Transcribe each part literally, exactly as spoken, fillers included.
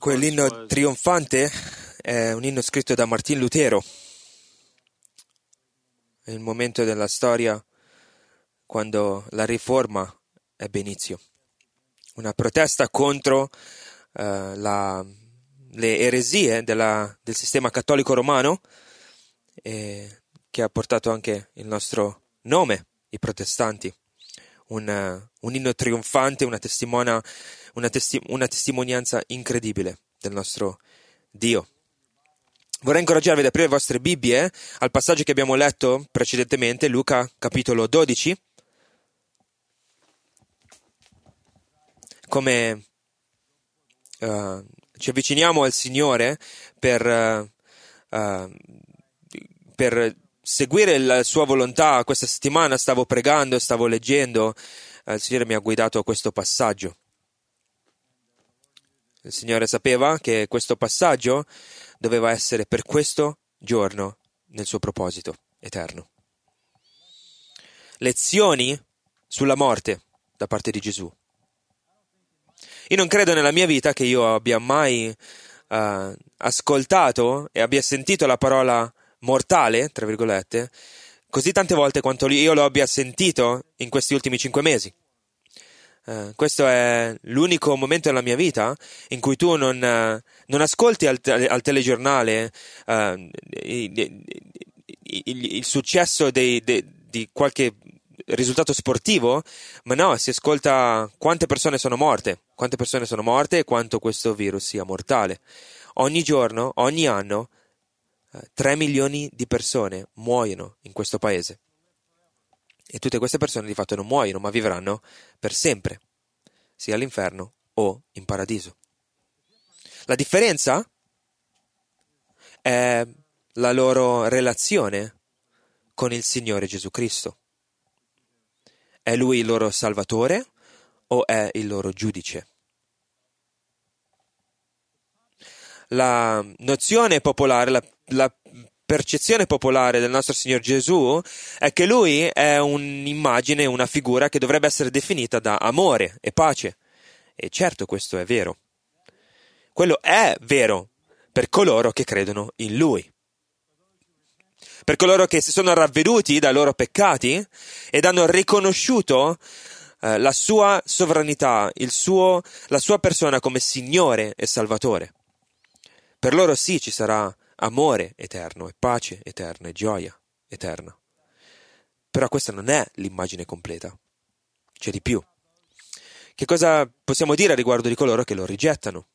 Quell'inno trionfante è un inno scritto da Martin Lutero. È il momento della storia quando la riforma ebbe inizio. Una protesta contro uh, la, le eresie della, del sistema cattolico romano, eh, che ha portato anche il nostro nome, i protestanti. Un, uh, un inno trionfante, una, testimona, una, testi, una testimonianza incredibile del nostro Dio. Vorrei incoraggiarvi ad aprire le vostre Bibbie al passaggio che abbiamo letto precedentemente, Luca capitolo dodici. Come uh, ci avviciniamo al Signore per, uh, uh, per seguire la sua volontà questa settimana, stavo pregando, stavo leggendo, uh, il Signore mi ha guidato a questo passaggio. Il Signore sapeva che questo passaggio doveva essere per questo giorno nel suo proposito eterno. Lezioni sulla morte da parte di Gesù. Io non credo nella mia vita che io abbia mai uh, ascoltato e abbia sentito la parola mortale, tra virgolette, così tante volte quanto io lo abbia sentito in questi ultimi cinque mesi. Uh, questo è l'unico momento della mia vita in cui tu non, uh, non ascolti al, te- al telegiornale uh, il, il, il successo dei, de, di qualche risultato sportivo, ma no, si ascolta quante persone sono morte, quante persone sono morte e quanto questo virus sia mortale. Ogni giorno, ogni anno, uh, tre milioni di persone muoiono in questo paese. E tutte queste persone di fatto non muoiono, ma vivranno per sempre, sia all'inferno o in paradiso. La differenza è la loro relazione con il Signore Gesù Cristo. È Lui il loro Salvatore o è il loro giudice? La nozione popolare, la, la percezione popolare del nostro Signor Gesù è che Lui è un'immagine, una figura che dovrebbe essere definita da amore e pace. E certo questo è vero. Quello è vero per coloro che credono in Lui. Per coloro che si sono ravveduti dai loro peccati ed hanno riconosciuto eh, la sua sovranità, il suo, la sua persona come Signore e Salvatore. Per loro sì ci sarà amore eterno e pace eterna e gioia eterna. Però questa non è l'immagine completa. C'è di più. Che cosa possiamo dire a riguardo di coloro che lo rigettano?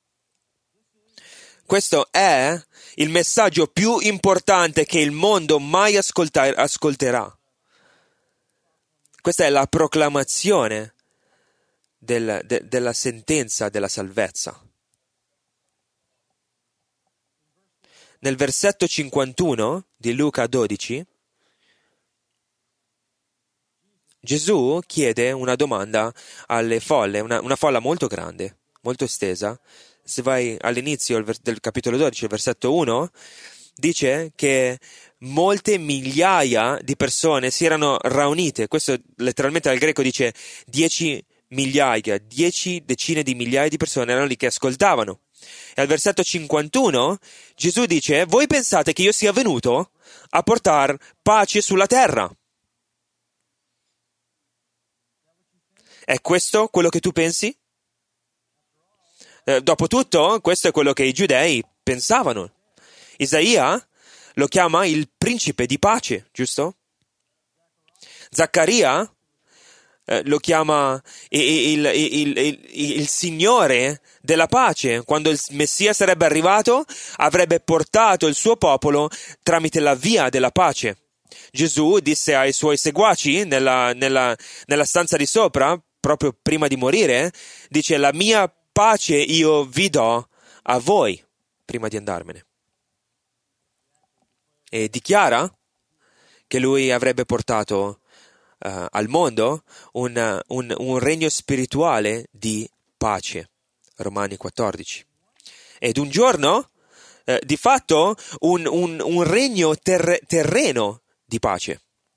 Questo è il messaggio più importante che il mondo mai ascolta- ascolterà. Questa è la proclamazione del, de, della sentenza della salvezza. Nel versetto cinquantuno di Luca dodici, Gesù chiede una domanda alle folle, una, una folla molto grande, molto estesa. Se vai all'inizio del capitolo dodici, il versetto uno, dice che molte migliaia di persone si erano riunite. Questo letteralmente dal greco dice dieci migliaia, dieci decine di migliaia di persone erano lì che ascoltavano. E al versetto cinquantuno Gesù dice: voi pensate che io sia venuto a portare pace sulla terra? È questo quello che tu pensi? Eh, dopotutto, questo è quello che i giudei pensavano. Isaia lo chiama il principe di pace, giusto? Zaccaria eh, lo chiama il, il, il, il Signore della pace. Quando il Messia sarebbe arrivato, avrebbe portato il suo popolo tramite la via della pace. Gesù disse ai suoi seguaci nella, nella, nella stanza di sopra, proprio prima di morire, dice: la mia pace io vi do a voi, prima di andarmene. E dichiara che lui avrebbe portato uh, al mondo un, un, un regno spirituale di pace. Romani quattordici. Ed un giorno, uh, di fatto, un, un, un regno ter- terreno di pace.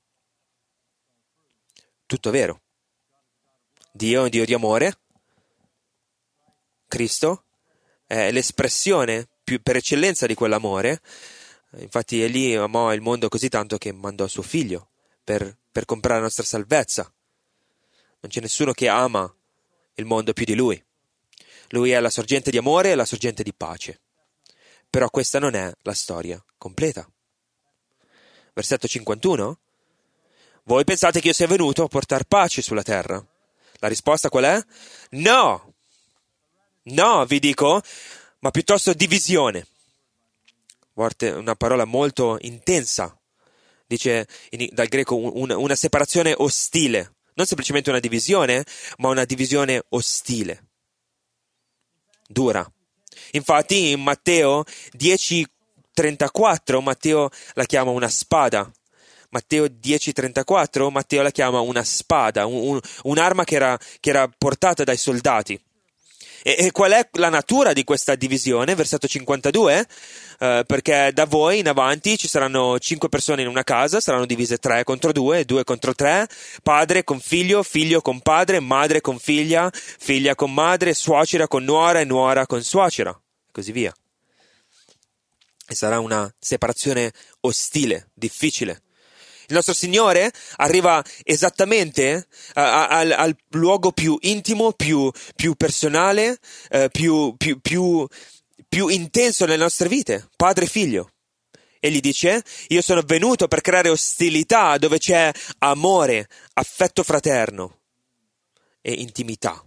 Tutto vero. Dio è un Dio di amore. Cristo è l'espressione più per eccellenza di quell'amore. Infatti Egli amò il mondo così tanto che mandò suo figlio per, per comprare la nostra salvezza. Non c'è nessuno che ama il mondo più di lui. Lui è la sorgente di amore e la sorgente di pace. Però questa non è la storia completa. Versetto cinquantuno. Voi pensate che io sia venuto a portare pace sulla terra? La risposta qual è? No! No, vi dico, ma piuttosto divisione. Una parola molto intensa. Dice in, dal greco un, una separazione ostile. Non semplicemente una divisione, ma una divisione ostile. Dura. Infatti in Matteo dieci trentaquattro Matteo la chiama una spada. Matteo dieci trentaquattro Matteo la chiama una spada, un, un, un'arma che era, che era portata dai soldati. E, e qual è la natura di questa divisione? Versetto cinquantadue, eh, perché da voi in avanti ci saranno cinque persone in una casa, saranno divise tre contro due, due contro tre, padre con figlio, figlio con padre, madre con figlia, figlia con madre, suocera con nuora e nuora con suocera, e così via. E sarà una separazione ostile, difficile. Il nostro Signore arriva esattamente a, a, al, al luogo più intimo, più, più personale, eh, più, più, più, più intenso nelle nostre vite, padre e figlio. E gli dice, io sono venuto per creare ostilità dove c'è amore, affetto fraterno e intimità.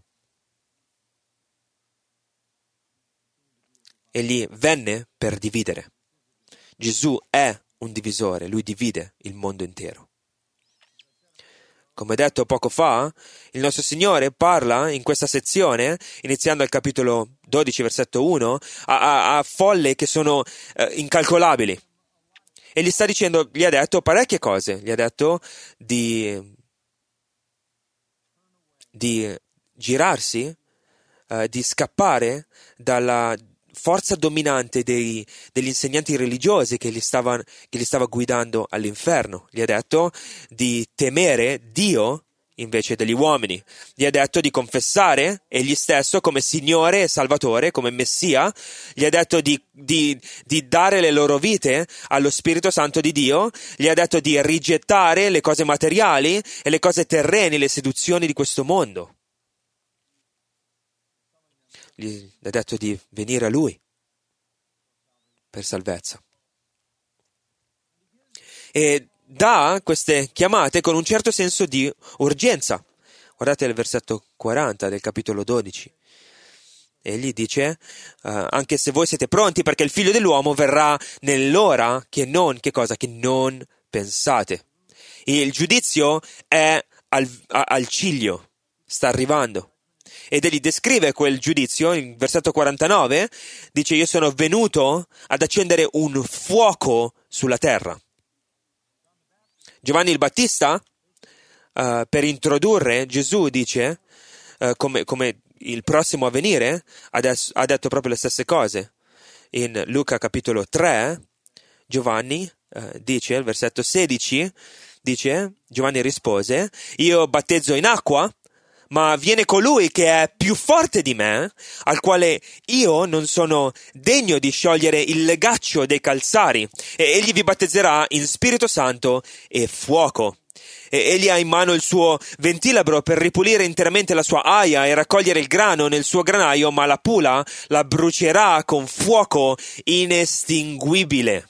Egli venne per dividere. Gesù è un divisore, lui divide il mondo intero. Come detto poco fa, il nostro Signore parla in questa sezione, iniziando al capitolo dodici, versetto uno, a, a, a folle che sono eh, incalcolabili. E gli sta dicendo, gli ha detto parecchie cose, gli ha detto di, di girarsi, eh, di scappare dalla forza dominante dei, degli insegnanti religiosi che li, stavano, che li stava guidando all'inferno. Gli ha detto di temere Dio invece degli uomini. Gli ha detto di confessare egli stesso come Signore e Salvatore, come Messia. Gli ha detto di, di, di dare le loro vite allo Spirito Santo di Dio. Gli ha detto di rigettare le cose materiali e le cose terrene, le seduzioni di questo mondo. Gli ha detto di venire a Lui per salvezza. E dà queste chiamate con un certo senso di urgenza. Guardate il versetto quaranta del capitolo dodici. Egli dice, uh, anche se voi siete pronti perché il figlio dell'uomo verrà nell'ora che non, che cosa? Che non pensate. E il giudizio è al, a, al ciglio, sta arrivando. Ed egli descrive quel giudizio, in versetto quarantanove, dice io sono venuto ad accendere un fuoco sulla terra. Giovanni il Battista, uh, per introdurre Gesù, dice, uh, come, come il prossimo a venire, adesso, ha detto proprio le stesse cose. In Luca capitolo tre, Giovanni uh, dice, il versetto sedici, dice, Giovanni rispose, io battezzo in acqua, ma viene colui che è più forte di me, al quale io non sono degno di sciogliere il legaccio dei calzari, e egli vi battezzerà in Spirito Santo e fuoco. E egli ha in mano il suo ventilabro per ripulire interamente la sua aia e raccogliere il grano nel suo granaio, ma la pula la brucerà con fuoco inestinguibile.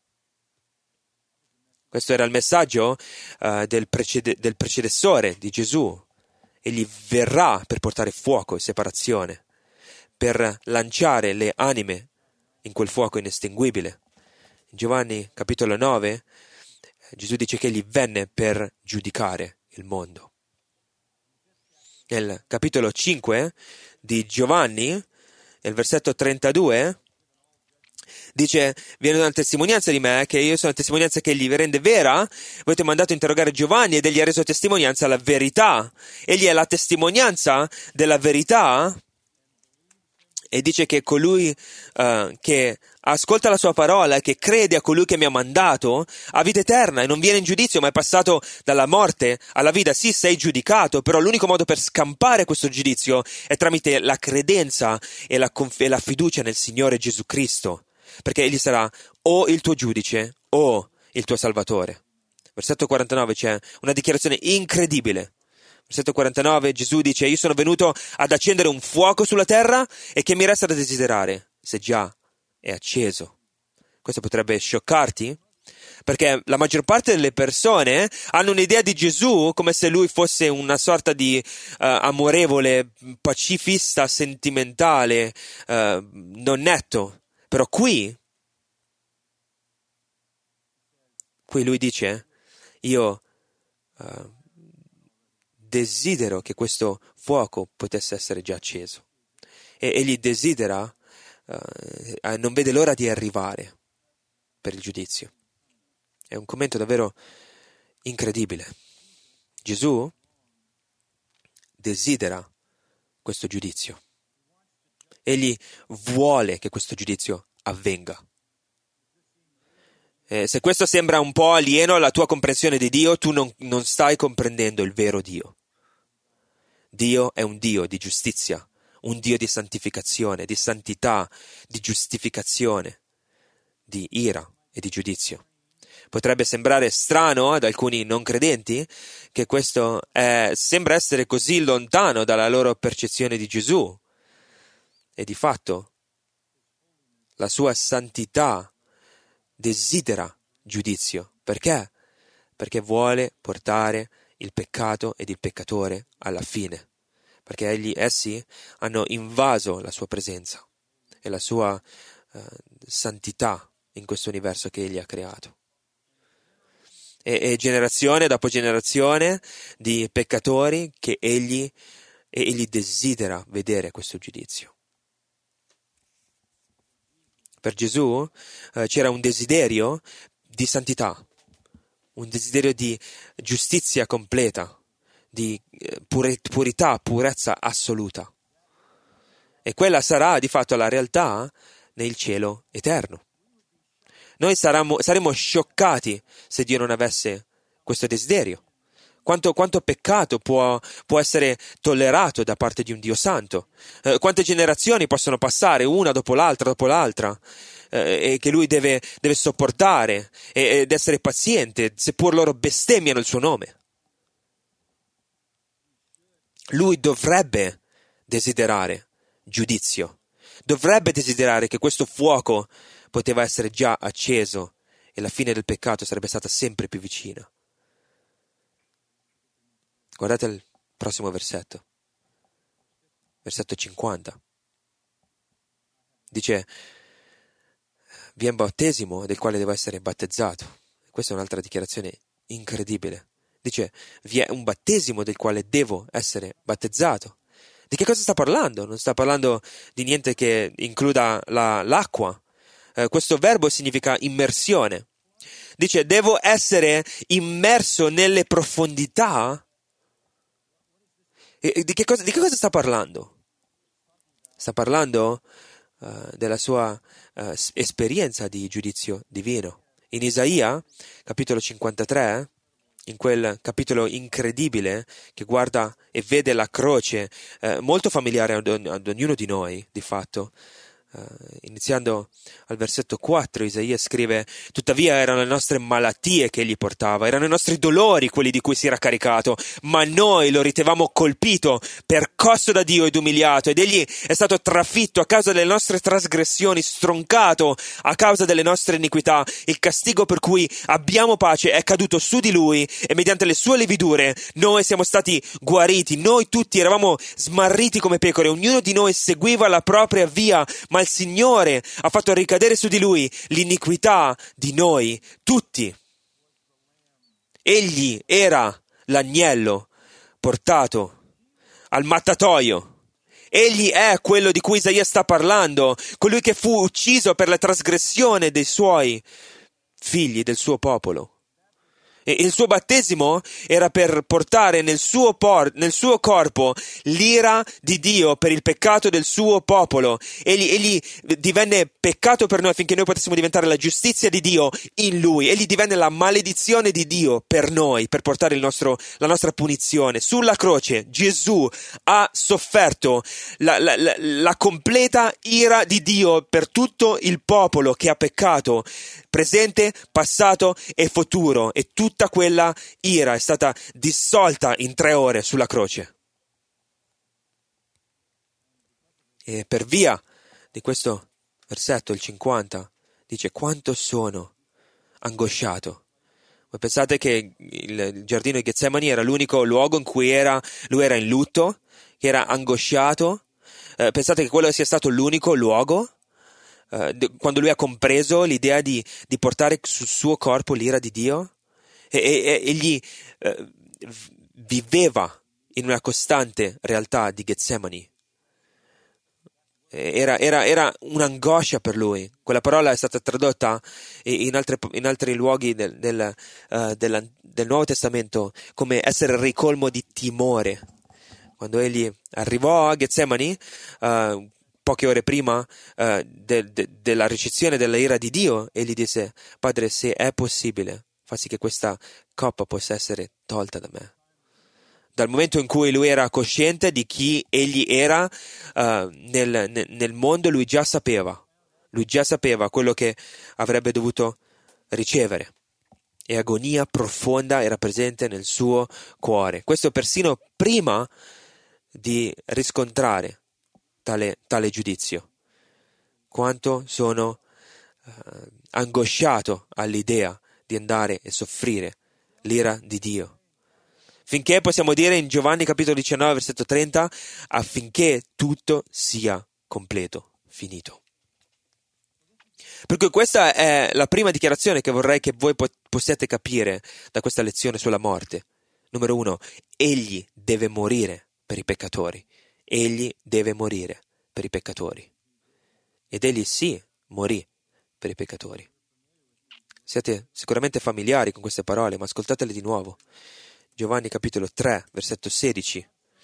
Questo era il messaggio uh, del, precede- del precedessore di Gesù. Egli verrà per portare fuoco e separazione, per lanciare le anime in quel fuoco inestinguibile. In Giovanni capitolo nove, Gesù dice che egli venne per giudicare il mondo. Nel capitolo cinque di Giovanni, nel versetto trentadue, dice, viene una testimonianza di me, che io sono una testimonianza che egli vi rende vera. Voi avete mandato a interrogare Giovanni ed egli ha reso testimonianza alla verità. Egli è la testimonianza della verità E dice che colui uh, che ascolta la sua parola e che crede a colui che mi ha mandato ha vita eterna e non viene in giudizio, ma è passato dalla morte alla vita. Sì, sei giudicato, però l'unico modo per scampare questo giudizio è tramite la credenza e la, conf- e la fiducia nel Signore Gesù Cristo, perché Egli sarà o il tuo giudice o il tuo salvatore. Versetto quarantanove c'è una dichiarazione incredibile. Versetto quarantanove, Gesù dice: io sono venuto ad accendere un fuoco sulla terra e che mi resta da desiderare, se già è acceso. Questo potrebbe scioccarti, perché la maggior parte delle persone hanno un'idea di Gesù come se lui fosse una sorta di uh, amorevole, pacifista, sentimentale, uh, non netto. Però qui, qui lui dice: io uh, desidero che questo fuoco potesse essere già acceso. E egli desidera, uh, non vede l'ora di arrivare per il giudizio. È un commento davvero incredibile. Gesù desidera questo giudizio. Egli vuole che questo giudizio avvenga. Eh, se questo sembra un po' alieno alla tua comprensione di Dio, tu non, non stai comprendendo il vero Dio. Dio è un Dio di giustizia, un Dio di santificazione, di santità, di giustificazione, di ira e di giudizio. Potrebbe sembrare strano ad alcuni non credenti che questo è, sembra essere così lontano dalla loro percezione di Gesù. E di fatto la sua santità desidera giudizio. Perché? Perché vuole portare il peccato ed il peccatore alla fine, perché egli, essi hanno invaso la sua presenza e la sua uh, santità in questo universo che egli ha creato. E, e generazione dopo generazione di peccatori che egli, e egli desidera vedere questo giudizio. Per Gesù uh, c'era un desiderio di santità, un desiderio di giustizia completa, di purità, purezza assoluta. E quella sarà di fatto la realtà nel cielo eterno. Noi saremo, saremo scioccati se Dio non avesse questo desiderio. Quanto, quanto peccato può, può essere tollerato da parte di un Dio santo? Eh, quante generazioni possono passare una dopo l'altra, dopo l'altra, eh, e che Lui deve, deve sopportare e, ed essere paziente, seppur loro bestemmiano il suo nome. Lui dovrebbe desiderare giudizio, dovrebbe desiderare che questo fuoco poteva essere già acceso e la fine del peccato sarebbe stata sempre più vicina. Guardate il prossimo versetto, versetto cinquanta. Dice: vi è un battesimo del quale devo essere battezzato. Questa è un'altra dichiarazione incredibile. Dice: vi è un battesimo del quale devo essere battezzato. Di che cosa sta parlando? Non sta parlando di niente che includa la, l'acqua. Eh, questo verbo significa immersione. Dice: devo essere immerso nelle profondità. E, e di, che cosa, di che cosa sta parlando? Sta parlando uh, della sua uh, esperienza di giudizio divino. In Isaia, capitolo cinquantatré, in quel capitolo incredibile che guarda e vede la croce, eh, molto familiare ad, ad ognuno di noi, di fatto, Uh, iniziando al versetto quattro, Isaia scrive: tuttavia erano le nostre malattie che egli portava, erano i nostri dolori quelli di cui si era caricato, ma noi lo ritenevamo colpito, percosso da Dio ed umiliato, ed egli è stato trafitto a causa delle nostre trasgressioni, stroncato a causa delle nostre iniquità. Il castigo per cui abbiamo pace è caduto su di lui, e mediante le sue lividure noi siamo stati guariti. Noi tutti eravamo smarriti come pecore, ognuno di noi seguiva la propria via, ma il Signore ha fatto ricadere su di lui l'iniquità di noi tutti. Egli era l'agnello portato al mattatoio. Egli è quello di cui Isaia sta parlando, colui che fu ucciso per la trasgressione dei suoi figli, del suo popolo. E il suo battesimo era per portare nel suo, por- nel suo corpo l'ira di Dio per il peccato del suo popolo. Egli, egli divenne peccato per noi affinché noi potessimo diventare la giustizia di Dio in lui. Egli divenne la maledizione di Dio per noi, per portare il nostro, la nostra punizione. Sulla croce Gesù ha sofferto la, la, la, la completa ira di Dio per tutto il popolo che ha peccato, presente, passato e futuro, e tutta quella ira è stata dissolta in tre ore sulla croce. E per via di questo versetto, il cinquanta, dice: quanto sono angosciato. Voi pensate che il, il giardino di Getsemani era l'unico luogo in cui era, lui era in lutto, che era angosciato? Eh, pensate che quello sia stato l'unico luogo? Uh, quando lui ha compreso l'idea di, di portare sul suo corpo l'ira di Dio, e, e, egli uh, viveva in una costante realtà di Getsemani. Era, era, era un'angoscia per lui. Quella parola è stata tradotta in, altre, in altri luoghi del, del, uh, del, del Nuovo Testamento come essere ricolmo di timore. Quando egli arrivò a Getsemani, uh, poche ore prima uh, de, de, della ricezione della ira di Dio, egli disse: Padre, se è possibile, fa sì che questa coppa possa essere tolta da me. Dal momento in cui lui era cosciente di chi egli era uh, nel, nel, nel mondo, lui già sapeva, lui già sapeva quello che avrebbe dovuto ricevere. E agonia profonda era presente nel suo cuore. Questo persino prima di riscontrare Tale, tale giudizio. Quanto sono uh, angosciato all'idea di andare e soffrire l'ira di Dio. Finché possiamo dire in Giovanni capitolo diciannove versetto trenta: affinché tutto sia completo, finito. Perché questa è la prima dichiarazione che vorrei che voi pot- possiate capire da questa lezione sulla morte. Numero uno: egli deve morire per i peccatori. Egli deve morire per i peccatori. Ed egli sì, morì per i peccatori. Siete sicuramente familiari con queste parole, ma ascoltatele di nuovo. Giovanni capitolo tre, versetto sedici.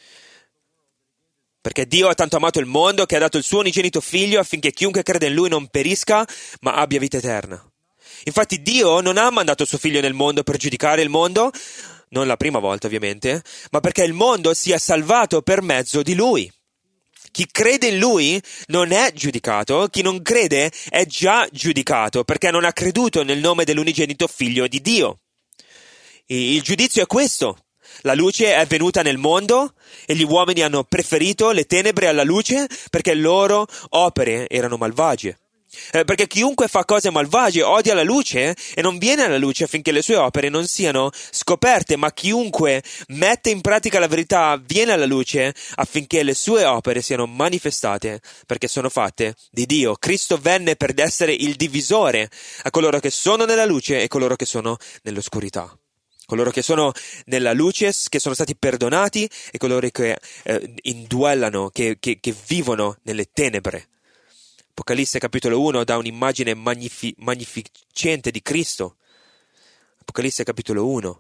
Perché Dio ha tanto amato il mondo che ha dato il suo unigenito figlio affinché chiunque crede in lui non perisca, ma abbia vita eterna. Infatti Dio non ha mandato il suo figlio nel mondo per giudicare il mondo, non la prima volta ovviamente, ma perché il mondo sia salvato per mezzo di lui. Chi crede in lui non è giudicato, chi non crede è già giudicato perché non ha creduto nel nome dell'unigenito figlio di Dio. Il giudizio è questo: la luce è venuta nel mondo e gli uomini hanno preferito le tenebre alla luce perché le loro opere erano malvagie. Eh, perché chiunque fa cose malvagie odia la luce e non viene alla luce affinché le sue opere non siano scoperte, ma chiunque mette in pratica la verità viene alla luce affinché le sue opere siano manifestate perché sono fatte di Dio. Cristo venne per essere il divisore a coloro che sono nella luce e coloro che sono nell'oscurità. Coloro che sono nella luce, che sono stati perdonati, e coloro che eh, indwellano, che, che, che vivono nelle tenebre. Apocalisse capitolo uno dà un'immagine magnifi- magnificente di Cristo. Apocalisse capitolo uno.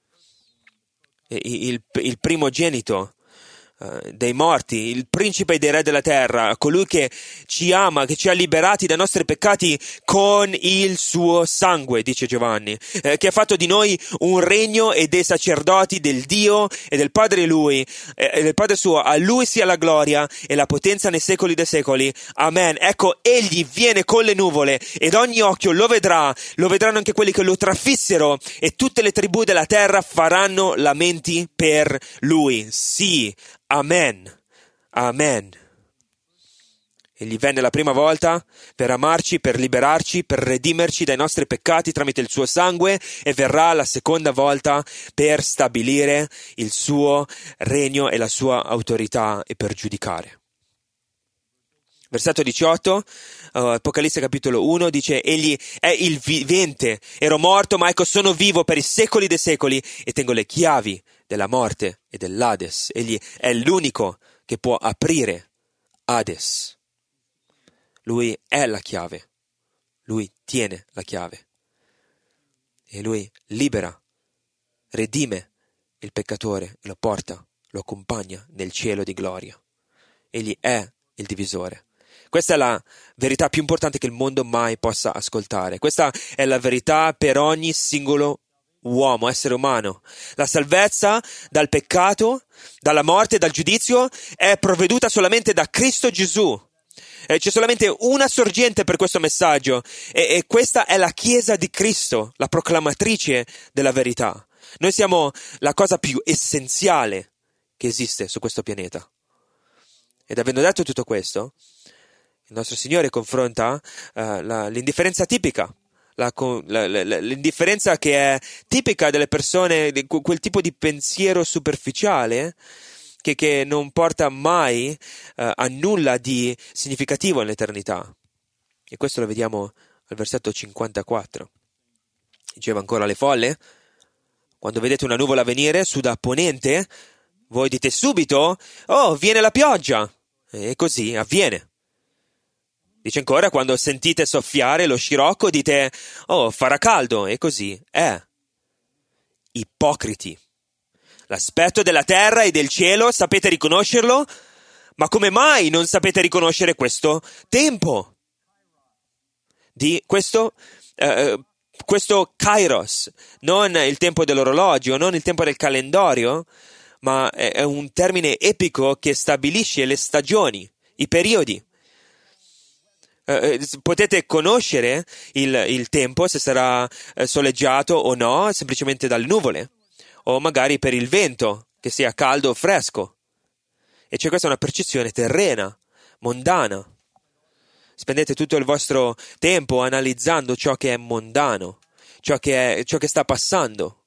Il, il, il primogenito uh, dei morti, il principe dei re della terra, colui che ci ama, che ci ha liberati dai nostri peccati con il suo sangue, dice Giovanni, eh, che ha fatto di noi un regno e dei sacerdoti del Dio e del Padre Lui, eh, e del Padre suo. A Lui sia la gloria e la potenza nei secoli dei secoli. Amen. Ecco, Egli viene con le nuvole ed ogni occhio lo vedrà, lo vedranno anche quelli che lo trafissero, e tutte le tribù della terra faranno lamenti per Lui. Sì. Amen. Amen. Egli venne la prima volta per amarci, per liberarci, per redimerci dai nostri peccati tramite il suo sangue, e verrà la seconda volta per stabilire il suo regno e la sua autorità e per giudicare. Versetto diciotto, uh, Apocalisse capitolo uno, dice: egli è il vivente, ero morto ma ecco sono vivo per i secoli dei secoli e tengo le chiavi della morte e dell'Ades. Egli è l'unico che può aprire Hades. Lui è la chiave, lui tiene la chiave e lui libera redime il peccatore e lo porta, lo accompagna nel cielo di gloria. Egli è il divisore. Questa è la verità più importante che il mondo mai possa ascoltare. Questa è la verità per ogni singolo uomo, essere umano. La salvezza dal peccato, dalla morte, dal giudizio è provveduta solamente da Cristo Gesù. Eh, c'è solamente una sorgente per questo messaggio e, e questa è la Chiesa di Cristo, la proclamatrice della verità. Noi siamo la cosa più essenziale che esiste su questo pianeta. Ed avendo detto tutto questo, il nostro Signore confronta uh, la, l'indifferenza tipica, la, la, la, l'indifferenza che è tipica delle persone, di quel tipo di pensiero superficiale che, che non porta mai uh, a nulla di significativo nell'eternità. E questo lo vediamo al versetto cinquantaquattro. Diceva ancora alle folle: quando vedete una nuvola venire su da ponente, voi dite subito: oh, viene la pioggia! E così avviene. Dice ancora: quando sentite soffiare lo scirocco, dite: oh, farà caldo! E così è. Ipocriti! L'aspetto della terra e del cielo sapete riconoscerlo? Ma come mai non sapete riconoscere questo tempo? Di questo, eh, questo kairos, non il tempo dell'orologio, non il tempo del calendario, ma è un termine epico che stabilisce le stagioni, i periodi. Eh, potete conoscere il, il tempo, se sarà eh, soleggiato o no, semplicemente dalle nuvole, o magari per il vento, che sia caldo o fresco. E c'è questa una percezione terrena, mondana. Spendete tutto il vostro tempo analizzando ciò che è mondano, ciò che, è, ciò che sta passando.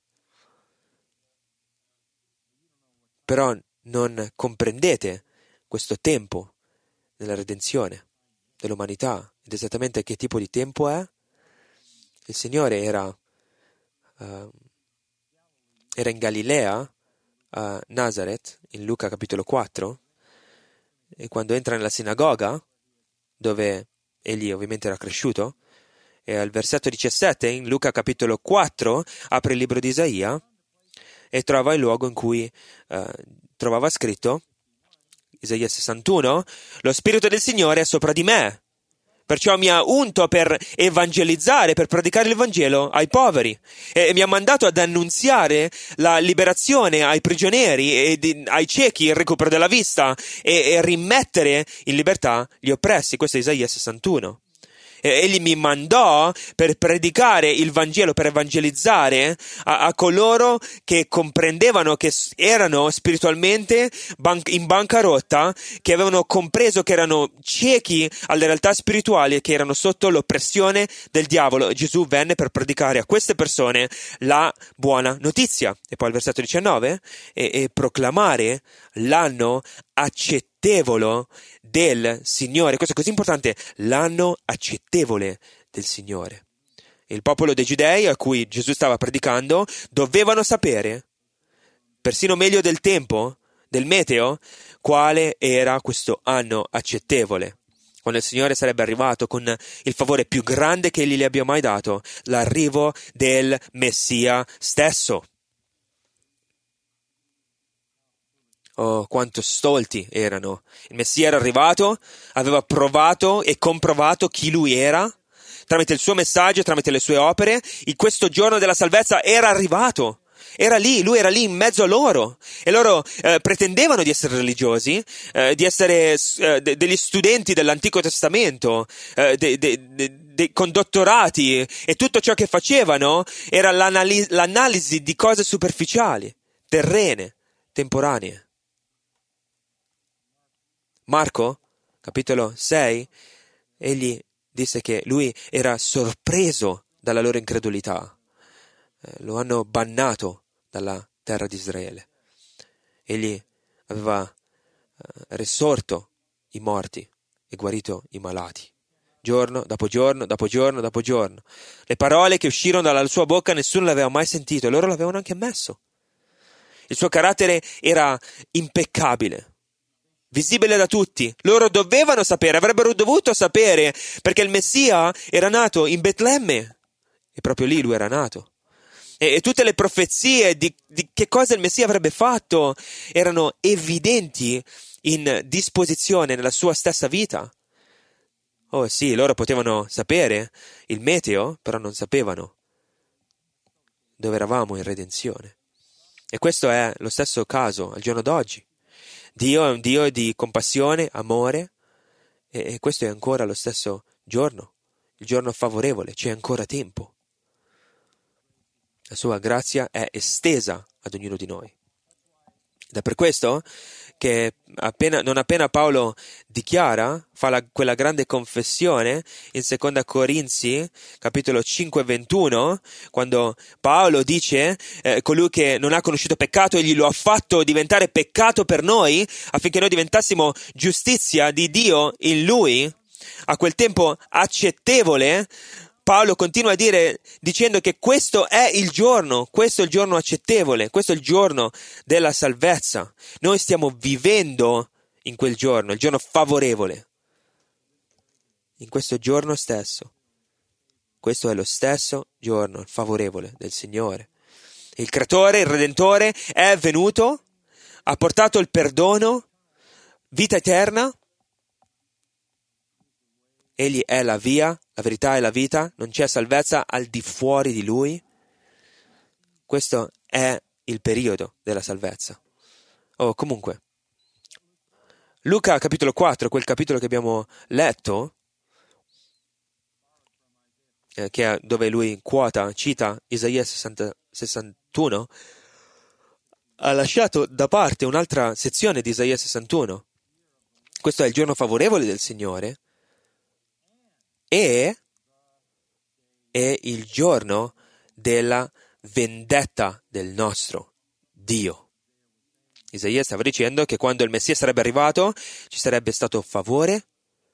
Però non comprendete questo tempo nella redenzione dell'umanità. Ed esattamente che tipo di tempo è? Il Signore era, uh, era in Galilea, a Nazareth, in Luca capitolo quattro, e quando entra nella sinagoga, dove egli ovviamente era cresciuto, e al versetto diciassette, in Luca capitolo quattro, apre il libro di Isaia e trova il luogo in cui uh, trovava scritto, Isaia sessantuno, lo Spirito del Signore è sopra di me, perciò mi ha unto per evangelizzare, per predicare il Vangelo ai poveri, e mi ha mandato ad annunziare la liberazione ai prigionieri e di, ai ciechi, il recupero della vista, e, e rimettere in libertà gli oppressi. Questo è Isaia sessantuno. Egli mi mandò per predicare il Vangelo, per evangelizzare a, a coloro che comprendevano che erano spiritualmente ban- in bancarotta, che avevano compreso che erano ciechi alle realtà spirituali e che erano sotto l'oppressione del diavolo. Gesù venne per predicare a queste persone la buona notizia. E poi al versetto diciannove, e, e proclamare l'anno accettevole del Signore. Questo è così importante, l'anno accettevole del Signore. Il popolo dei Giudei a cui Gesù stava predicando dovevano sapere, persino meglio del tempo, del meteo, quale era questo anno accettevole, quando il Signore sarebbe arrivato con il favore più grande che egli gli abbia mai dato, l'arrivo del Messia stesso. Oh, quanto stolti erano. Il Messia era arrivato, aveva provato e comprovato chi lui era, tramite il suo messaggio, tramite le sue opere. In questo giorno della salvezza era arrivato, era lì, lui era lì in mezzo a loro, e loro eh, pretendevano di essere religiosi, eh, di essere eh, de- degli studenti dell'Antico Testamento, eh, de- de- de- de- con dottorati, e tutto ciò che facevano era l'anali- l'analisi di cose superficiali, terrene, temporanee. Marco, capitolo sei, egli disse che lui era sorpreso dalla loro incredulità. Eh, lo hanno bannato dalla terra di Israele. Egli aveva eh, risorto i morti e guarito i malati. Giorno dopo giorno, dopo giorno, dopo giorno. Le parole che uscirono dalla sua bocca nessuno le aveva mai sentito, e loro l'avevano anche ammesso. Il suo carattere era impeccabile, visibile da tutti. Loro dovevano sapere, avrebbero dovuto sapere, perché il Messia era nato in Betlemme, e proprio lì lui era nato. e, e tutte le profezie di, di che cosa il Messia avrebbe fatto erano evidenti in disposizione nella sua stessa vita. Oh sì, loro potevano sapere il meteo, però non sapevano dove eravamo in redenzione. E questo è lo stesso caso al giorno d'oggi. Dio è un Dio di compassione, amore, e, e questo è ancora lo stesso giorno, il giorno favorevole, c'è ancora tempo. La sua grazia è estesa ad ognuno di noi. Ed è per questo che appena, non appena Paolo dichiara, fa la, quella grande confessione in seconda Corinzi, capitolo cinque, ventuno, quando Paolo dice eh, colui che non ha conosciuto peccato, egli lo ha fatto diventare peccato per noi, affinché noi diventassimo giustizia di Dio in lui, a quel tempo accettevole. Paolo continua a dire, dicendo che questo è il giorno, questo è il giorno accettevole, questo è il giorno della salvezza. Noi stiamo vivendo in quel giorno, il giorno favorevole. In questo giorno stesso. Questo è lo stesso giorno, il favorevole del Signore. Il Creatore, il Redentore è venuto, ha portato il perdono, vita eterna. Egli è la via, la verità e la vita, non c'è salvezza al di fuori di Lui. Questo è il periodo della salvezza. Oh, comunque, Luca capitolo quattro, quel capitolo che abbiamo letto, eh, che è dove lui quota, cita Isaia sessanta, sessantuno, ha lasciato da parte un'altra sezione di Isaia sessantuno. Questo è il giorno favorevole del Signore e è il giorno della vendetta del nostro Dio. Isaia stava dicendo che quando il Messia sarebbe arrivato ci sarebbe stato favore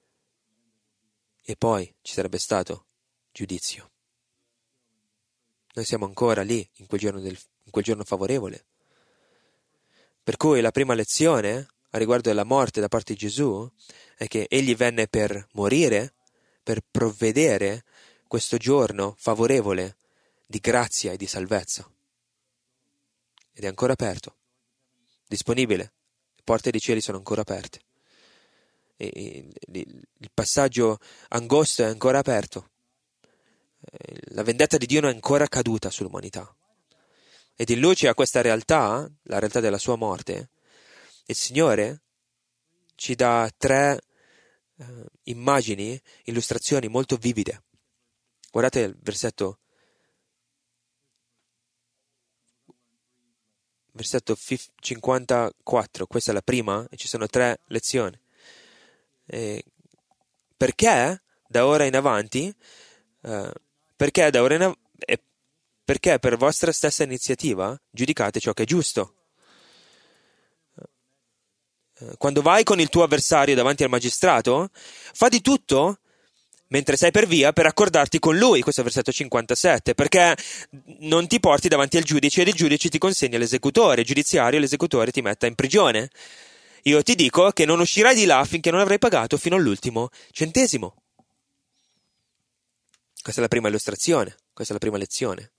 e poi ci sarebbe stato giudizio. Noi siamo ancora lì in quel giorno, del, in quel giorno favorevole. Per cui la prima lezione a riguardo della morte da parte di Gesù è che egli venne per morire, per provvedere questo giorno favorevole di grazia e di salvezza. Ed è ancora aperto, disponibile, le porte dei cieli sono ancora aperte. E il passaggio angosto è ancora aperto. La vendetta di Dio non è ancora caduta sull'umanità. Ed in luce a questa realtà, la realtà della sua morte, il Signore ci dà tre eh, immagini, illustrazioni molto vivide. Guardate il versetto versetto cinquantaquattro, questa è la prima e ci sono tre lezioni. E perché da ora in avanti, eh, perché da ora in avanti, eh, perché per vostra stessa iniziativa giudicate ciò che è giusto. Quando vai con il tuo avversario davanti al magistrato, fa di tutto mentre sei per via per accordarti con lui, questo è il versetto cinquantasette, perché non ti porti davanti al giudice ed il giudice ti consegna l'esecutore, il giudiziario e l'esecutore ti metta in prigione. Io ti dico che non uscirai di là finché non avrai pagato fino all'ultimo centesimo. Questa è la prima illustrazione, questa è la prima lezione.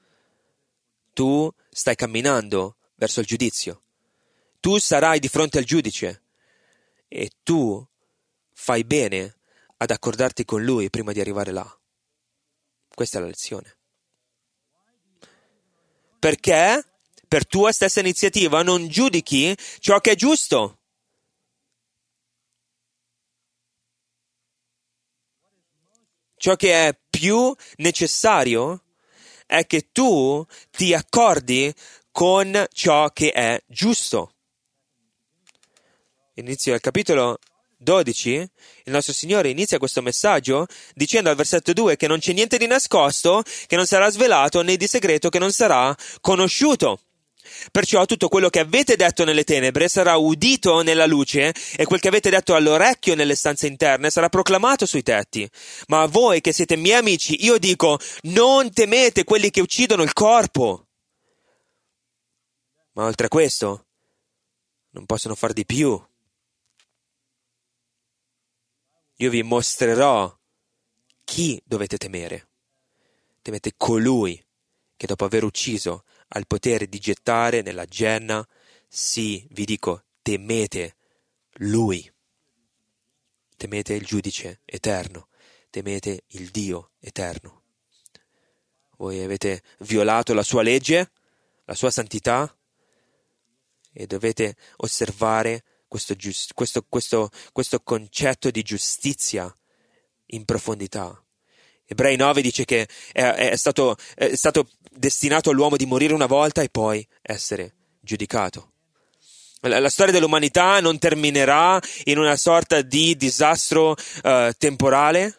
Tu stai camminando verso il giudizio. Tu sarai di fronte al giudice e tu fai bene ad accordarti con lui prima di arrivare là. Questa è la lezione. Perché per tua stessa iniziativa non giudichi ciò che è giusto. Ciò che è più necessario è che tu ti accordi con ciò che è giusto. Inizio al capitolo dodici, il nostro Signore inizia questo messaggio dicendo al versetto due che non c'è niente di nascosto che non sarà svelato né di segreto che non sarà conosciuto. Perciò tutto quello che avete detto nelle tenebre sarà udito nella luce e quel che avete detto all'orecchio nelle stanze interne sarà proclamato sui tetti. Ma a voi che siete miei amici, io dico, non temete quelli che uccidono il corpo. Ma oltre a questo, non possono far di più. Io vi mostrerò chi dovete temere. Temete colui che dopo aver ucciso ha il potere di gettare nella genna. Sì, vi dico, temete Lui. Temete il giudice eterno. Temete il Dio eterno. Voi avete violato la sua legge, la sua santità, e dovete osservare questo, giust- questo, questo, questo concetto di giustizia in profondità. Ebrei nove dice che è, è, stato, è stato destinato all'uomo di morire una volta e poi essere giudicato. La, la storia dell'umanità non terminerà in una sorta di disastro uh, temporale.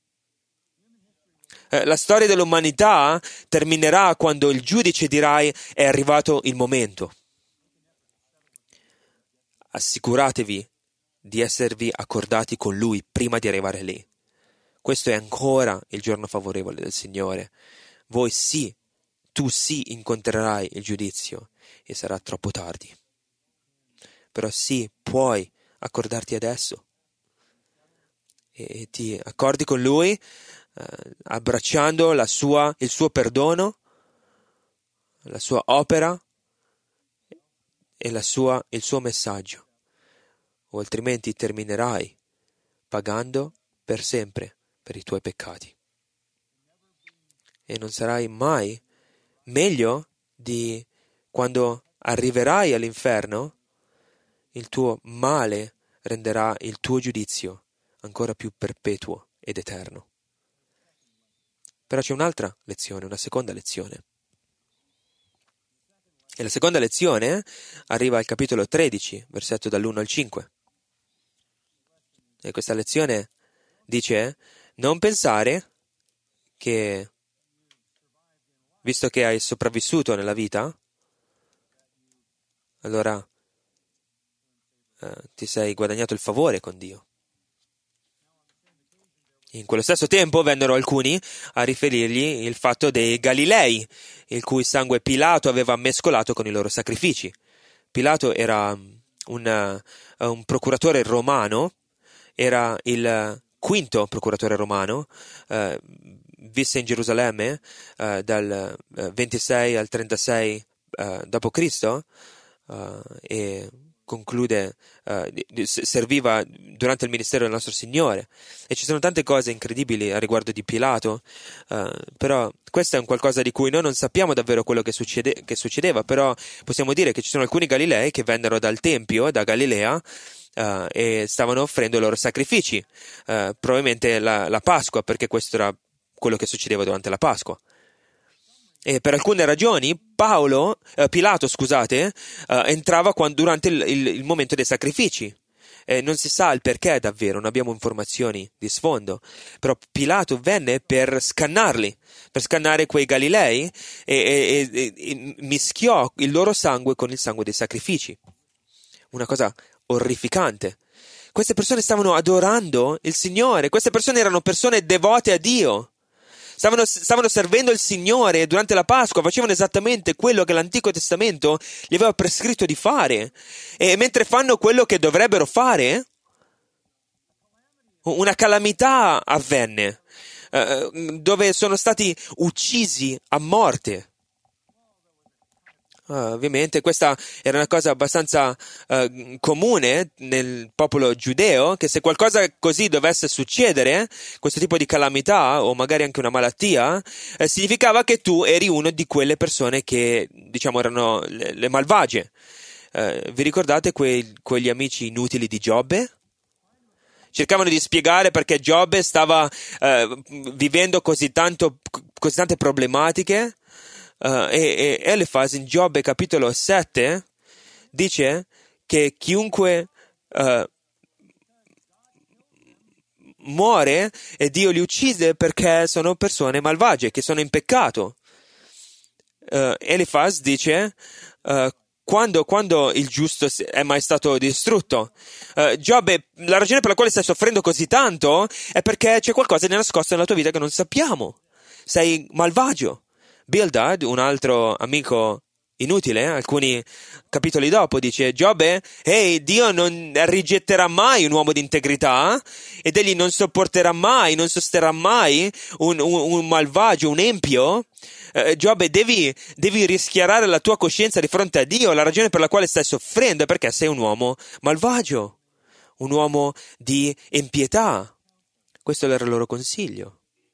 Uh, la storia dell'umanità terminerà quando il giudice dirà: è arrivato il momento. Assicuratevi di esservi accordati con Lui prima di arrivare lì. Questo è ancora il giorno favorevole del Signore. Voi sì, tu sì incontrerai il giudizio e sarà troppo tardi. Però sì, puoi accordarti adesso. E ti accordi con Lui, eh, abbracciando la sua, il suo perdono, la sua opera e la sua, il suo messaggio. O altrimenti terminerai pagando per sempre per i tuoi peccati. E non sarai mai meglio di quando arriverai all'inferno. Il tuo male renderà il tuo giudizio ancora più perpetuo ed eterno. Però c'è un'altra lezione, una seconda lezione. E la seconda lezione arriva al capitolo tredici, versetto dall'uno al cinque. E questa lezione dice: non pensare che, visto che hai sopravvissuto nella vita, allora eh, ti sei guadagnato il favore con Dio. In quello stesso tempo vennero alcuni a riferirgli il fatto dei Galilei, il cui sangue Pilato aveva mescolato con i loro sacrifici. Pilato era un, un procuratore romano, era il quinto procuratore romano, eh, visse in Gerusalemme eh, dal ventisei al trentasei eh, dopo Cristo eh, e conclude, uh, serviva durante il ministero del nostro Signore. E ci sono tante cose incredibili a riguardo di Pilato, uh, però questo è un qualcosa di cui noi non sappiamo davvero quello che, succede, che succedeva, però possiamo dire che ci sono alcuni Galilei che vennero dal Tempio, da Galilea, uh, e stavano offrendo i loro sacrifici, uh, probabilmente la, la Pasqua, perché questo era quello che succedeva durante la Pasqua. E per alcune ragioni Paolo, eh, Pilato scusate, eh, entrava quando, durante il, il, il momento dei sacrifici. Eh, non si sa il perché davvero, non abbiamo informazioni di sfondo, però Pilato venne per scannarli, per scannare quei Galilei e, e, e, e mischiò il loro sangue con il sangue dei sacrifici. Una cosa orrificante. Queste persone stavano adorando il Signore, queste persone erano persone devote a Dio. Stavano, stavano servendo il Signore durante la Pasqua, facevano esattamente quello che l'Antico Testamento gli aveva prescritto di fare. E mentre fanno quello che dovrebbero fare, una calamità avvenne, eh, dove sono stati uccisi a morte. Uh, ovviamente questa era una cosa abbastanza uh, comune nel popolo giudeo, che se qualcosa così dovesse succedere, questo tipo di calamità o magari anche una malattia, eh, significava che tu eri uno di quelle persone che, diciamo, erano le, le malvagie. Uh, vi ricordate quei, quegli amici inutili di Giobbe? Cercavano di spiegare perché Giobbe stava uh, vivendo così tanto, così tante problematiche. Uh, e, e Elifaz in Giobbe capitolo sette dice che chiunque uh, muore e Dio li uccide perché sono persone malvagie, che sono in peccato. Uh, Elifaz dice uh, quando, quando il giusto è mai stato distrutto. Uh, Giobbe, la ragione per la quale stai soffrendo così tanto è perché c'è qualcosa di nascosto nella tua vita che non sappiamo. Sei malvagio. Bildad, un altro amico inutile. Alcuni capitoli dopo dice Giobbe, ehi, Dio non rigetterà mai un uomo di integrità ed egli non sopporterà mai, non sosterrà mai un, un, un malvagio, un empio. Eh, Giobbe, devi, devi rischiarare la tua coscienza di fronte a Dio. La ragione per la quale stai soffrendo è perché sei un uomo malvagio, un uomo di impietà. Questo era il loro consiglio.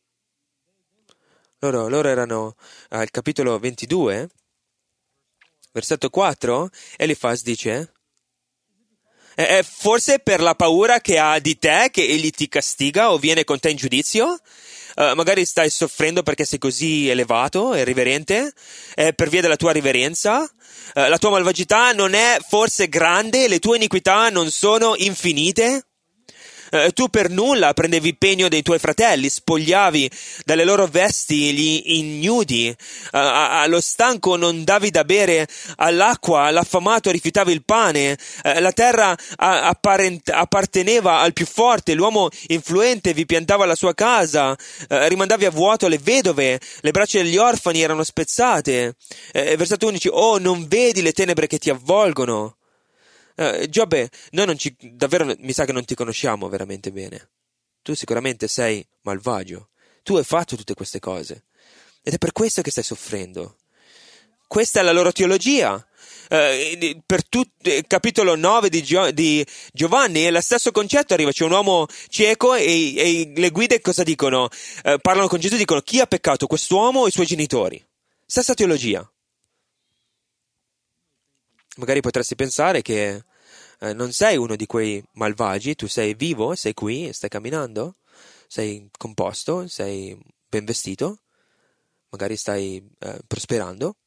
Loro, loro erano al capitolo ventidue, versetto quattro, Elifaz dice, è forse per la paura che ha di te che egli ti castiga o viene con te in giudizio? Uh, magari stai soffrendo perché sei così elevato e riverente, eh, per via della tua riverenza. Uh, la tua malvagità non è forse grande, le tue iniquità non sono infinite? Uh, tu per nulla prendevi pegno dei tuoi fratelli, spogliavi dalle loro vesti gli ignudi, uh, allo stanco non davi da bere all'acqua, all'affamato rifiutavi il pane, uh, la terra apparent- apparteneva al più forte, l'uomo influente vi piantava la sua casa, uh, rimandavi a vuoto le vedove, le braccia degli orfani erano spezzate. Uh, versetto undici, oh, non vedi le tenebre che ti avvolgono? Uh, Giobbe, noi non ci, davvero mi sa che non ti conosciamo veramente bene. Tu sicuramente sei malvagio. Tu hai fatto tutte queste cose. Ed è per questo che stai soffrendo. Questa è la loro teologia. Uh, per tutti, capitolo nove di, Gio, di Giovanni, lo stesso concetto arriva. C'è un uomo cieco e, e le guide cosa dicono? Uh, parlano con Gesù e dicono: chi ha peccato, quest'uomo o i suoi genitori? Stessa teologia. Magari potresti pensare che eh, non sei uno di quei malvagi, tu sei vivo, sei qui, stai camminando, sei composto, sei ben vestito, magari stai eh, prosperando.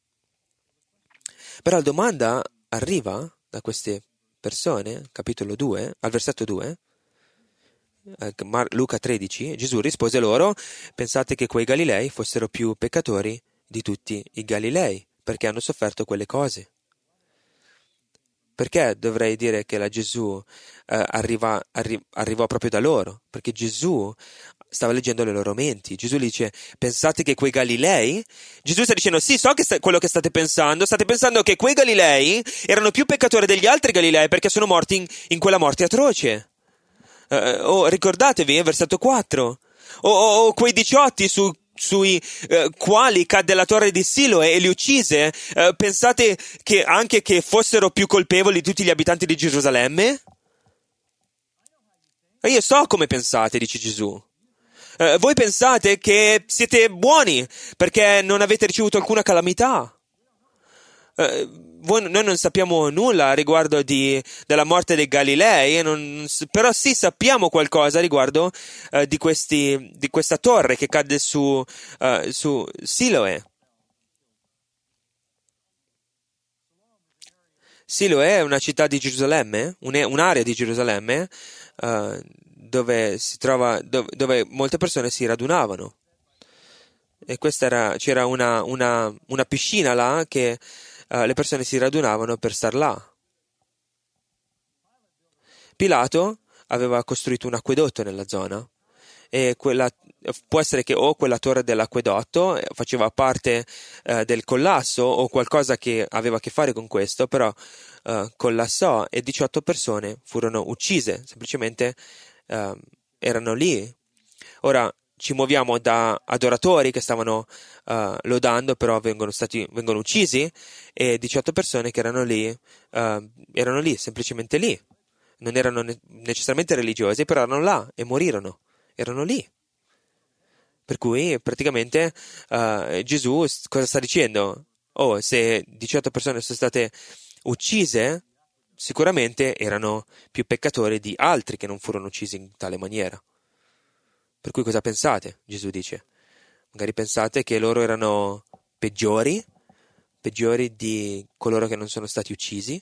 Però la domanda arriva da queste persone, capitolo due, al versetto due, eh, Luca tredici, Gesù rispose loro: pensate che quei Galilei fossero più peccatori di tutti i Galilei, perché hanno sofferto quelle cose. Perché dovrei dire che la Gesù eh, arriva, arri- arrivò proprio da loro? Perché Gesù stava leggendo le loro menti. Gesù gli dice: pensate che quei Galilei? Gesù sta dicendo: sì, so che sta- quello che state pensando. State pensando che quei Galilei erano più peccatori degli altri Galilei perché sono morti in, in quella morte atroce. Eh, oh, ricordatevi, eh, versetto quattro. O, o, o quei diciotti su sui eh, quali cadde la torre di Siloe e li uccise, eh, pensate che anche che fossero più colpevoli di tutti gli abitanti di Gerusalemme? E io so come pensate, dice Gesù. Eh, voi pensate che siete buoni perché non avete ricevuto alcuna calamità. Eh, voi, noi non sappiamo nulla riguardo di, della morte dei Galilei, non, però sì sappiamo qualcosa riguardo eh, di, questi, di questa torre che cadde su, eh, su Siloe. Siloe è una città di Gerusalemme, un'area di Gerusalemme eh, dove si trova, dove, dove molte persone si radunavano. E questa era, c'era una, una, una piscina là che uh, le persone si radunavano per star là. Pilato aveva costruito un acquedotto nella zona e quella, può essere che o quella torre dell'acquedotto faceva parte uh, del collasso o qualcosa che aveva a che fare con questo, però uh, collassò e diciotto persone furono uccise, semplicemente uh, erano lì. Ora, ci muoviamo da adoratori che stavano uh, lodando, però vengono, stati, vengono uccisi, e diciotto persone che erano lì, uh, erano lì, semplicemente lì. Non erano ne- necessariamente religiosi, però erano là e morirono. Erano lì. Per cui, praticamente, uh, Gesù cosa sta dicendo? Oh, se diciotto persone sono state uccise, sicuramente erano più peccatori di altri che non furono uccisi in tale maniera. Per cui cosa pensate? Gesù dice. Magari pensate che loro erano peggiori, peggiori di coloro che non sono stati uccisi.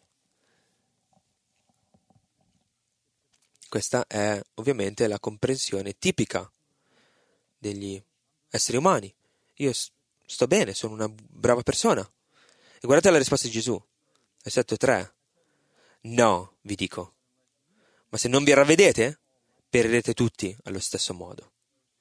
Questa è ovviamente la comprensione tipica degli esseri umani. Io sto bene, sono una brava persona. E guardate la risposta di Gesù. Versetto tre. No, vi dico. Ma se non vi ravvedete, perirete tutti allo stesso modo.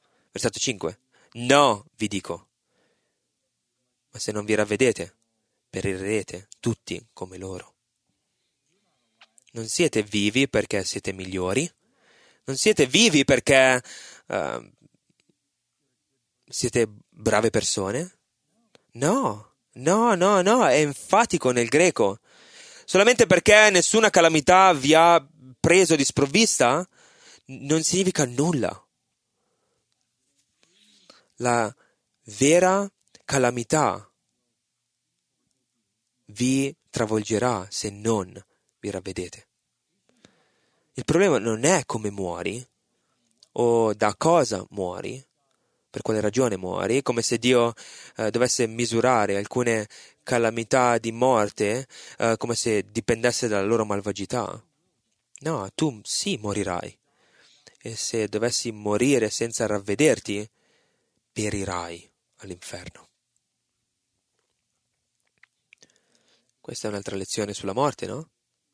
Versetto cinque. No, vi dico. Ma se non vi ravvedete, perirete tutti come loro. Non siete vivi perché siete migliori, non siete vivi perché uh, siete brave persone. No, no, no, no, è enfatico nel greco. Solamente perché nessuna calamità vi ha preso di sprovvista, non significa nulla. La vera calamità vi travolgerà se non vi ravvedete. Il problema non è come muori o da cosa muori, per quale ragione muori, come se Dio eh, dovesse misurare alcune calamità di morte eh, come se dipendesse dalla loro malvagità. No, tu sì morirai. E se dovessi morire senza ravvederti, perirai all'inferno. Questa è un'altra lezione sulla morte, no?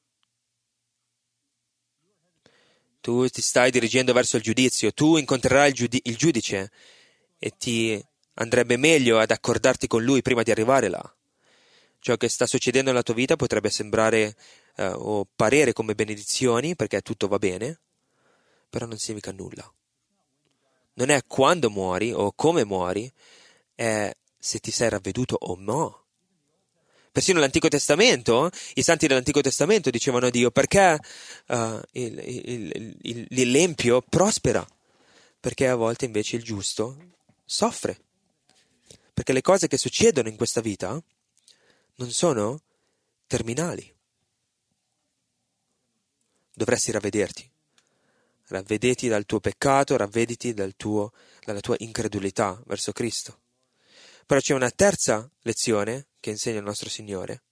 Tu ti stai dirigendo verso il giudizio, tu incontrerai il, giudi- il giudice e ti andrebbe meglio ad accordarti con lui prima di arrivare là. Ciò che sta succedendo nella tua vita potrebbe sembrare eh, o parere come benedizioni perché tutto va bene, però non significa nulla. Non è quando muori o come muori, è se ti sei ravveduto o no. Persino nell'Antico Testamento, i santi dell'Antico Testamento dicevano a Dio perché uh, il, il, il, il, l'empio prospera, perché a volte invece il giusto soffre. Perché le cose che succedono in questa vita non sono terminali. Dovresti ravvederti. Ravvediti dal tuo peccato, ravvediti dal tuo, dalla tua incredulità verso Cristo. Però c'è una terza lezione che insegna il nostro Signore.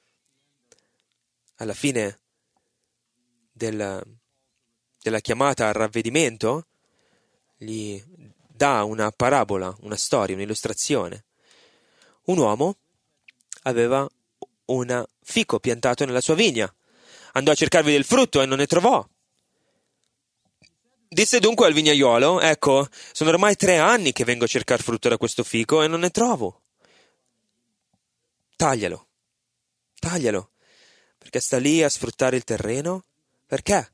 Alla fine del, della chiamata al ravvedimento, gli dà una parabola, una storia, un'illustrazione. Un uomo aveva un fico piantato nella sua vigna. Andò a cercarvi del frutto e non ne trovò. Disse dunque al vignaiolo: ecco, sono ormai tre anni che vengo a cercare frutto da questo fico e non ne trovo. Taglialo, taglialo, perché sta lì a sfruttare il terreno? Perché?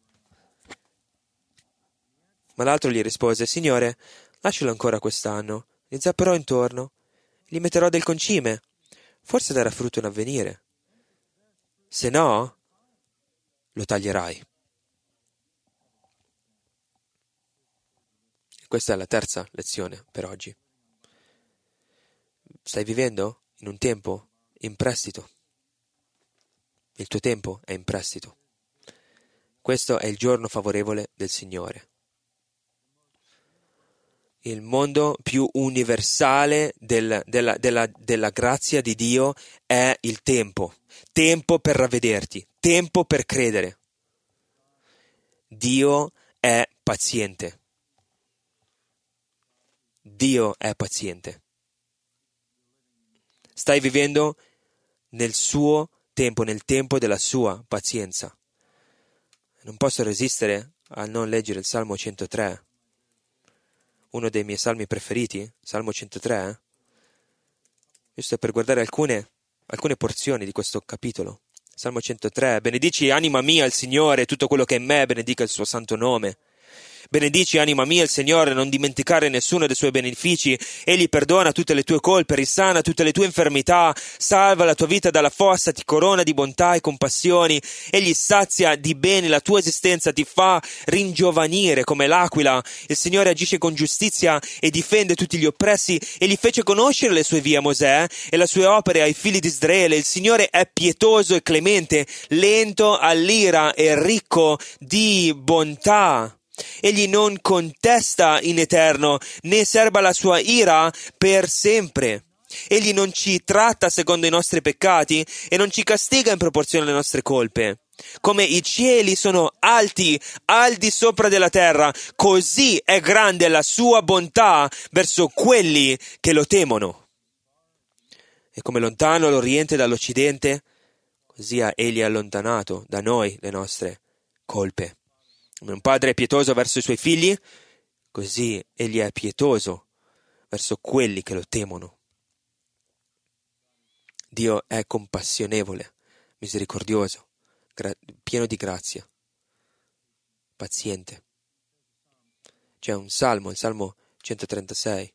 Ma l'altro gli rispose: Signore, lascialo ancora quest'anno, gli zapperò intorno, gli metterò del concime, forse darà frutto in avvenire. Se no, lo taglierai. E questa è la terza lezione per oggi. Stai vivendo in un tempo in prestito. Il tuo tempo è in prestito. Questo è il giorno favorevole del Signore. Il mondo più universale del, della, della, della grazia di Dio è il tempo. Tempo per ravvederti, tempo per credere. Dio è paziente. Dio è paziente. Stai vivendo nel suo tempo, nel tempo della sua pazienza. Non posso resistere a non leggere il Salmo centotré. Uno dei miei salmi preferiti, Salmo centotré, eh? giusto per guardare alcune, alcune porzioni di questo capitolo. Salmo centotré: benedici anima mia il Signore, tutto quello che è in me benedica il suo santo nome. Benedici anima mia il Signore, non dimenticare nessuno dei suoi benefici. Egli perdona tutte le tue colpe, risana tutte le tue infermità, salva la tua vita dalla fossa, ti corona di bontà e compassioni. Egli sazia di bene la tua esistenza, ti fa ringiovanire come l'aquila. Il Signore agisce con giustizia e difende tutti gli oppressi. Egli fece conoscere le sue vie a Mosè e le sue opere ai figli di Israele. Il Signore è pietoso e clemente, lento all'ira e ricco di bontà. Egli non contesta in eterno, né serba la sua ira per sempre. Egli non ci tratta secondo i nostri peccati e non ci castiga in proporzione alle nostre colpe. Come i cieli sono alti al di sopra della terra, così è grande la sua bontà verso quelli che lo temono. E come lontano l'Oriente dall'Occidente, così ha egli allontanato da noi le nostre colpe. Come un padre è pietoso verso i suoi figli, così egli è pietoso verso quelli che lo temono. Dio è compassionevole, misericordioso, gra- pieno di grazia, paziente. C'è un salmo, il Salmo centotrentasei.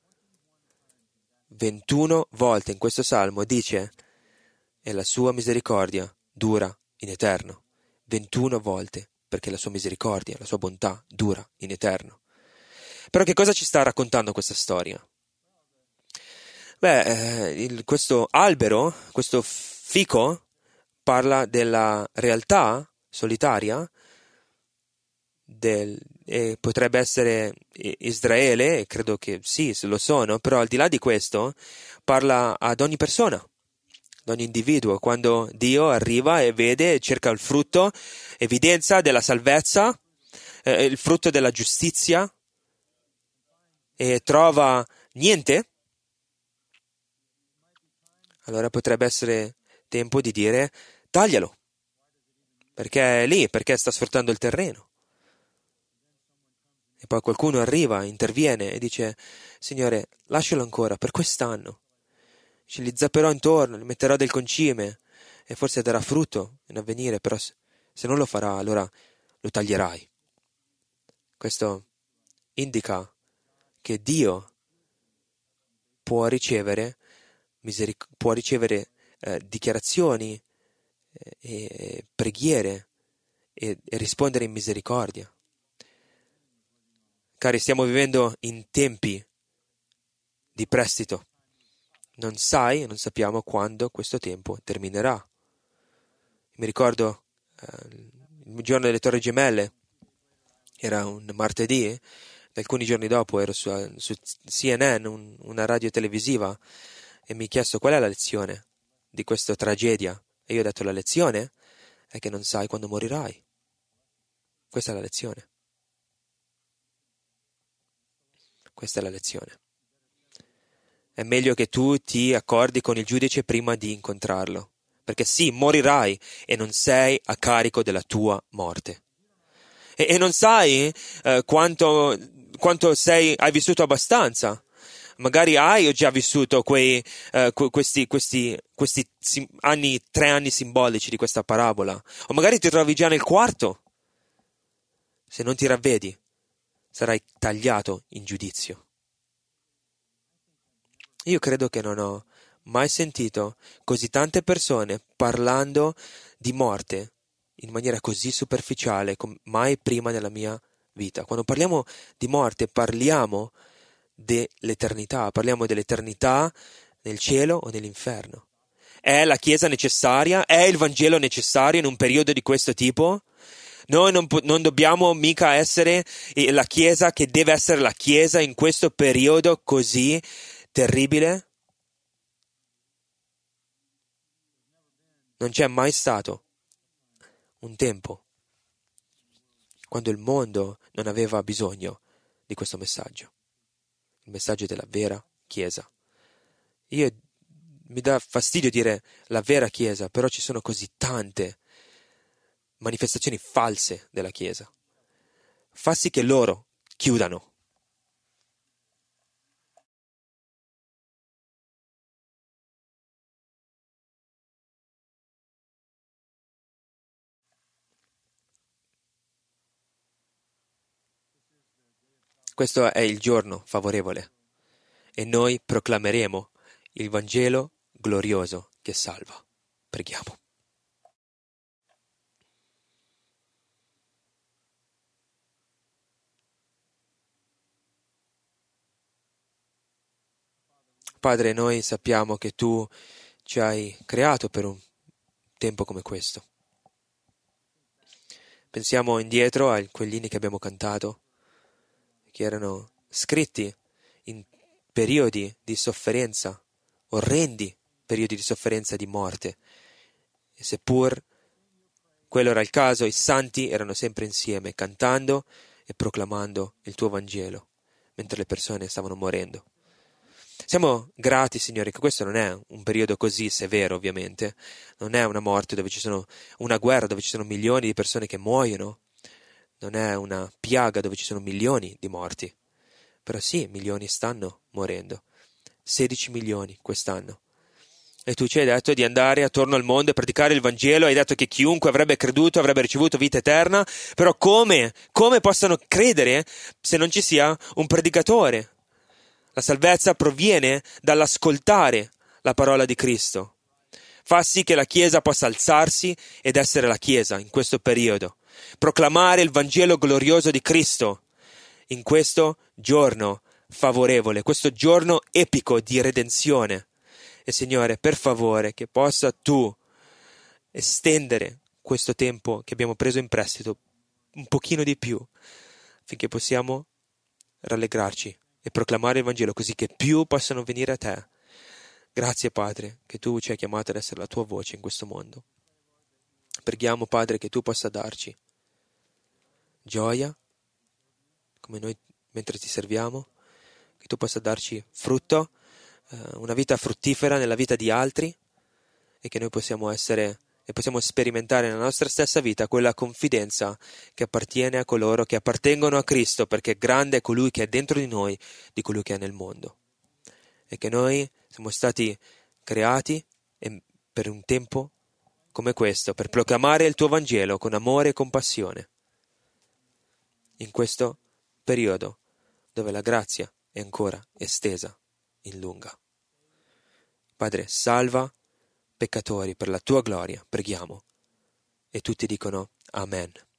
ventuno volte in questo salmo dice e la sua misericordia dura in eterno. ventuno volte, perché la sua misericordia, la sua bontà dura in eterno. Però che cosa ci sta raccontando questa storia? Beh, eh, il- questo albero, questo fico, parla della realtà solitaria del, e potrebbe essere I- Israele, e credo che sì, se lo sono, però al di là di questo parla ad ogni persona, ad ogni individuo, quando Dio arriva e vede e cerca il frutto, evidenza della salvezza, eh, il frutto della giustizia e trova niente, allora potrebbe essere tempo di dire taglialo, perché è lì, perché sta sfruttando il terreno. E poi qualcuno arriva, interviene e dice: Signore, lascialo ancora per quest'anno. Ce li zapperò intorno, li metterò del concime e forse darà frutto in avvenire, però se se non lo farà, allora lo taglierai. Questo indica che Dio può ricevere, miseric- può ricevere eh, dichiarazioni eh, e preghiere e, e rispondere in misericordia. Cari, stiamo vivendo in tempi di prestito. Non sai, non sappiamo quando questo tempo terminerà. Mi ricordo eh, il giorno delle Torri Gemelle, era un martedì, e alcuni giorni dopo ero su, su C N N, un- una radio televisiva, e mi ha chiesto qual è la lezione di questa tragedia. E io ho detto: la lezione è che non sai quando morirai. Questa è la lezione. Questa è la lezione. È meglio che tu ti accordi con il giudice prima di incontrarlo, perché sì, morirai e non sei a carico della tua morte. E, e non sai eh, quanto, quanto sei, hai vissuto abbastanza. Magari hai già vissuto quei, eh, que- questi, questi, questi sim- anni, tre anni simbolici di questa parabola, o magari ti trovi già nel quarto. Se non ti ravvedi, sarai tagliato in giudizio. Io credo che non ho mai sentito così tante persone parlando di morte in maniera così superficiale come mai prima nella mia vita. Quando parliamo di morte parliamo dell'eternità, parliamo dell'eternità nel cielo o nell'inferno. È la Chiesa necessaria? È il Vangelo necessario in un periodo di questo tipo? Noi non, po- non dobbiamo mica essere eh, la Chiesa che deve essere la Chiesa in questo periodo così terribile? Non c'è mai stato un tempo quando il mondo non aveva bisogno di questo messaggio, il messaggio della vera Chiesa. Io mi dà fastidio dire la vera Chiesa, però ci sono così tante manifestazioni false della Chiesa. Fa sì che loro chiudano. Questo è il giorno favorevole e noi proclameremo il Vangelo glorioso che salva. Preghiamo. Padre, noi sappiamo che tu ci hai creato per un tempo come questo. Pensiamo indietro a quegli inni che abbiamo cantato, che erano scritti in periodi di sofferenza, orrendi periodi di sofferenza e di morte. E seppur quello era il caso, i santi erano sempre insieme, cantando e proclamando il tuo Vangelo, mentre le persone stavano morendo. Siamo grati, Signore, che questo non è un periodo così severo, ovviamente. Non è una morte dove ci sono una guerra dove ci sono milioni di persone che muoiono. Non è una piaga dove ci sono milioni di morti. Però sì, milioni stanno morendo. sedici milioni quest'anno. E tu ci hai detto di andare attorno al mondo e predicare il Vangelo, hai detto che chiunque avrebbe creduto avrebbe ricevuto vita eterna, però come? Come possono credere se non ci sia un predicatore? La salvezza proviene dall'ascoltare la parola di Cristo. Fa sì che la Chiesa possa alzarsi ed essere la Chiesa in questo periodo, proclamare il Vangelo glorioso di Cristo in questo giorno favorevole, questo giorno epico di redenzione. E Signore, per favore, che possa tu estendere questo tempo che abbiamo preso in prestito un pochino di più, affinché possiamo rallegrarci e proclamare il Vangelo così che più possano venire a te. Grazie, Padre, che tu ci hai chiamato ad essere la tua voce in questo mondo. Preghiamo, Padre, che tu possa darci gioia, come noi mentre ti serviamo, che tu possa darci frutto, una vita fruttifera nella vita di altri e che noi possiamo essere e possiamo sperimentare nella nostra stessa vita quella confidenza che appartiene a coloro che appartengono a Cristo, perché grande è colui che è dentro di noi di colui che è nel mondo, e che noi siamo stati creati per un tempo come questo, per proclamare il tuo Vangelo con amore e compassione in questo periodo dove la grazia è ancora estesa in lunga. Padre, salva peccatori per la tua gloria, preghiamo. E tutti dicono Amen.